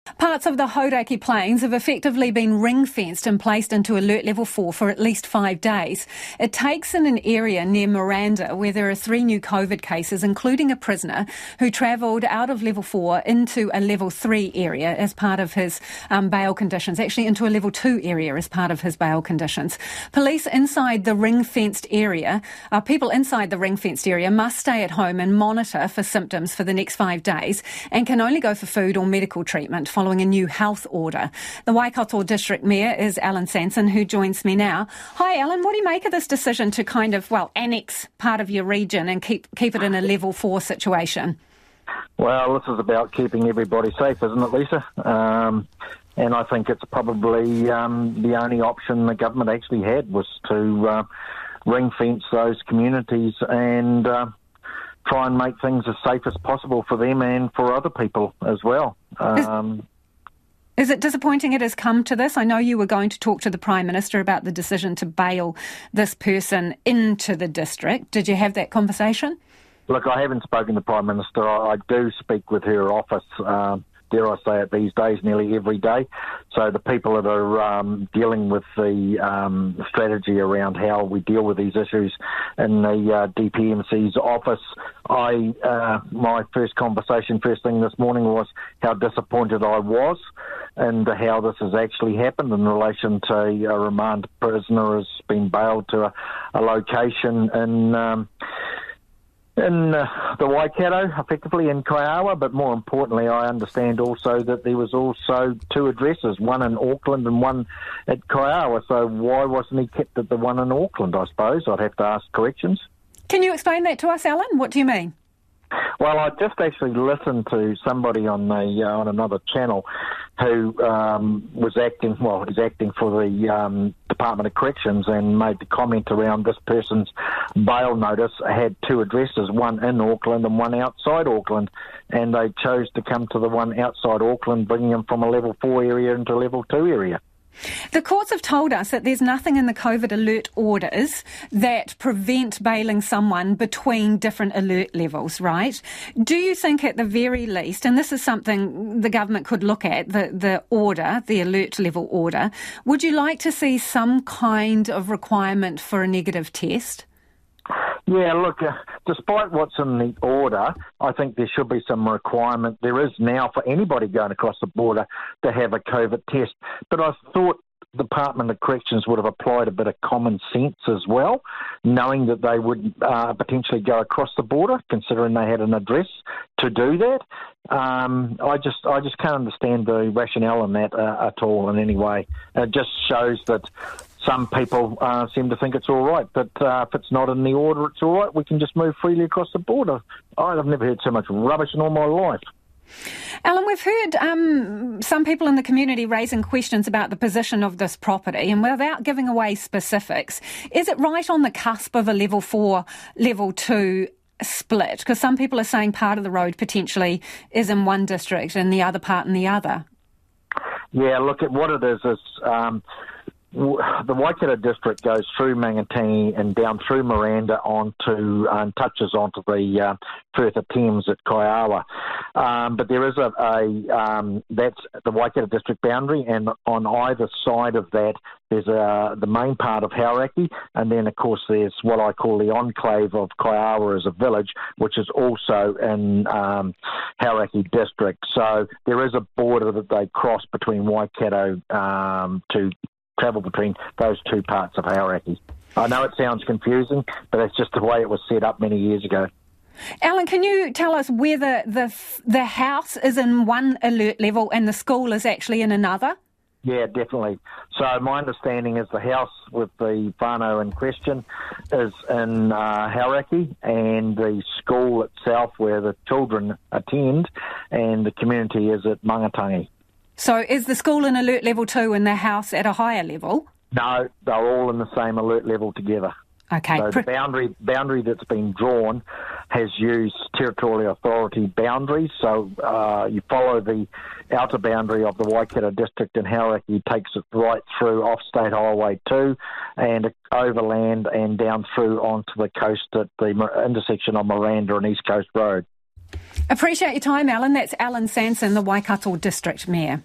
Parts of the Hauraki Plains have effectively been ring-fenced and placed into Alert Level 4 for at least 5 days. It takes in an area near Miranda where there are 3 new COVID cases, including a prisoner who travelled out of Level 4 into a Level 3 area as part of his bail conditions, actually into a Level 2 area as part of his bail conditions. Police inside the ring-fenced area, people inside the ring-fenced area must stay at home and monitor for symptoms for the next 5 days and can only go for food or medical treatment following a new health order. The Waikato District Mayor is Alan Sanson, who joins me now. Hi, Alan. What do you make of this decision to kind of, annex part of your region and keep it in a Level 4 situation? Well, this is about keeping everybody safe, isn't it, Lisa? And I think it's probably the only option the government actually had was to ring-fence those communities and try and make things as safe as possible for them and for other people as well. Is it disappointing it has come to this? I know you were going to talk to the Prime Minister about the decision to bail this person into the district. Did you have that conversation? Look, I haven't spoken to the Prime Minister. I do speak with her office, dare I say it, these days, nearly every day. So the people that are dealing with the strategy around how we deal with these issues in the DPMC's office, my first conversation first thing this morning was how disappointed I was and how this has actually happened in relation to a remand prisoner has been bailed to a location in the Waikato, effectively in Kaiawa, but more importantly, I understand also that there was also 2 addresses, one in Auckland and one at Kaiawa. So why wasn't he kept at the one in Auckland, I suppose? I'd have to ask corrections. Can you explain that to us, Alan? What do you mean? Well, I just actually listened to somebody on another channel who was acting for the Department of Corrections and made the comment around this person's bail notice had 2 addresses, one in Auckland and one outside Auckland, and they chose to come to the one outside Auckland, bringing him from a Level 4 area into a Level 2 area. The courts have told us that there's nothing in the COVID alert orders that prevent bailing someone between different alert levels, right? Do you think at the very least, and this is something the government could look at, the order, the alert level order, would you like to see some kind of requirement for a negative test? Yeah, look, despite what's in the order, I think there should be some requirement. There is now for anybody going across the border to have a COVID test. But I thought the Department of Corrections would have applied a bit of common sense as well, knowing that they would potentially go across the border, considering they had an address to do that. I just can't understand the rationale in that at all in any way. It just shows that some people seem to think it's all right, but if it's not in the order, it's all right. We can just move freely across the border. I've never heard so much rubbish in all my life. Alan, we've heard some people in the community raising questions about the position of this property, and without giving away specifics, is it right on the cusp of a Level 4, Level 2 split? Because some people are saying part of the road potentially is in one district and the other part in the other. Yeah, look, at what it is the Waikato district goes through Mangatangi and down through Miranda onto and touches onto the Firth of Thames at Kaiawa. But there is that's the Waikato district boundary, and on either side of that there's the main part of Hauraki, and then of course there's what I call the enclave of Kaiawa as a village, which is also in Hauraki district. So there is a border that they cross between Waikato to travel between those 2 parts of Hauraki. I know it sounds confusing, but that's just the way it was set up many years ago. Alan, can you tell us whether the house is in one alert level and the school is actually in another? Yeah, definitely. So my understanding is the house with the whānau in question is in Hauraki, and the school itself where the children attend and the community is at Mangatangi. So is the school in alert level 2 and the house at a higher level? No, they're all in the same alert level together. Okay. So the boundary that's been drawn has used territorial authority boundaries. So you follow the outer boundary of the Waikato district in Hauraki, takes it right through off State Highway 2 and overland and down through onto the coast at the intersection of Miranda and East Coast Road. Appreciate your time, Alan. That's Alan Sanson, the Waikato District Mayor.